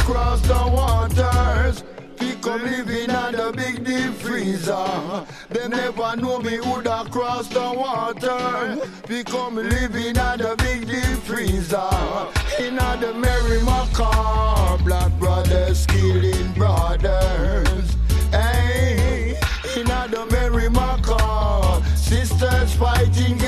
across the waters. Come living on the big deep freezer. They never know me would cross the water. Become living on the big deep freezer. In the Mary Macaw, black brothers killing brothers. Hey, in the Mary Macaw, sisters fighting